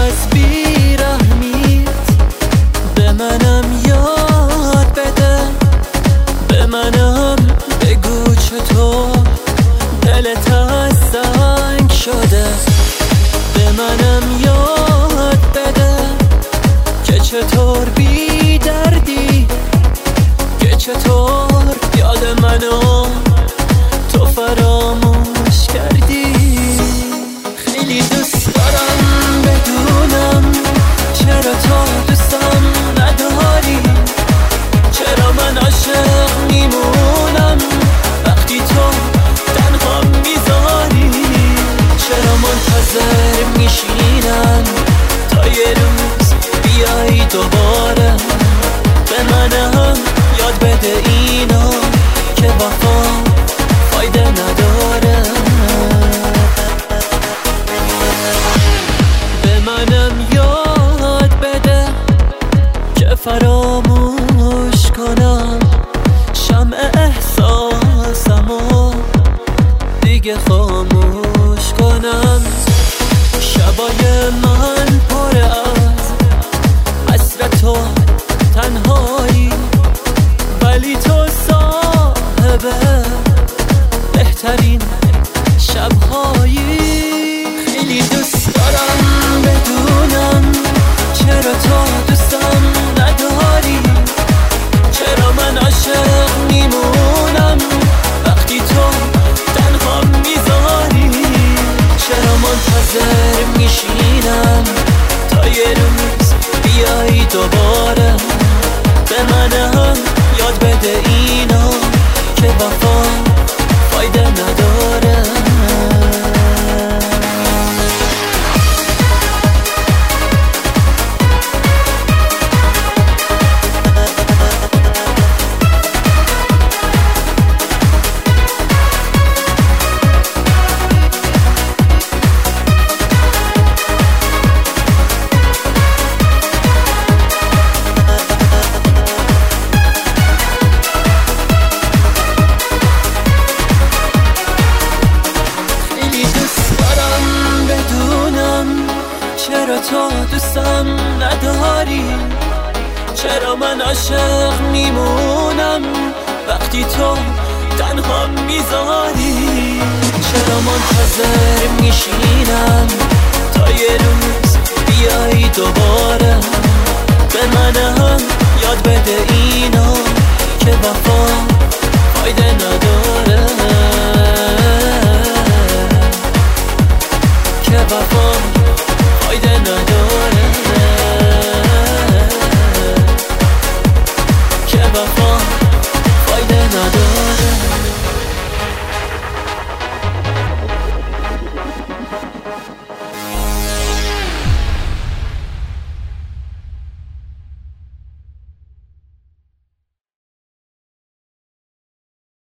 از بیرحمیت به منم یاد بده، به منم بگو چطور دلت از سنگ شده، به منم یاد بده که چطور بی دردی، که چطور یاد منو تو فراموش کردی. خیلی دوست دارم بدونم چرا تو دوستم نداری، چرا من عاشق میمونم وقتی تو تنها میذاری، چرا منتظر میشینم تا یه روز بیایی دوباره به منم یاد بده اینو که وفا فایده نداره. به منم یاد بده که فراموش کنم شمع احساسمو دیگه خاموش کنم. شبای من پر از حسرت و تنهایی، ولی تو صاحب بهترین شبهایی. خیلی دوست دارم بدونم چرا تو دوستم نداری، چرا من عاشق میمونم وقتی تو تنها میذاری، چرا منتظر میشینم تا یه روز بیایی دوباره به منم یاد بده اینو که وفا فایده نداره. چرا تو دوستم نداری، چرا من عاشق میمونم وقتی تو تنها میذاری، چرا منتظر میشینم